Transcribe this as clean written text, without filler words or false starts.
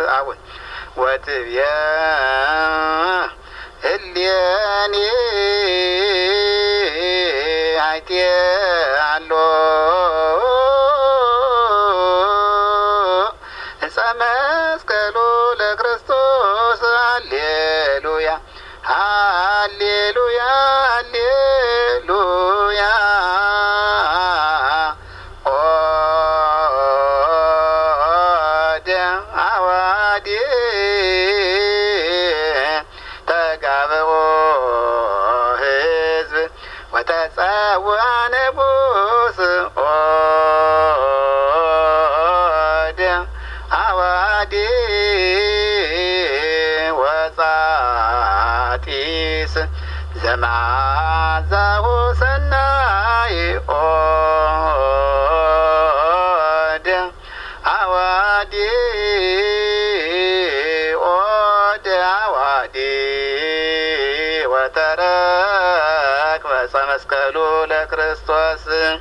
አሁን ወትብያ እልየኒ አይቴአሎ እፀ መስቀሉ ለክርስቶስ ሃሌሉያ ሃሌሉያ ሃሌሉያ አዋዲ ተጋብኦ ሕዝብ ወተጸውዐ ንጉሥ አዋዲ ወጻጢስ ዘመዓዛሁ ሰናይ አዋዲ አዋዲ ወተረክበ ዕፀ መስቀሉ ለክርስቶስ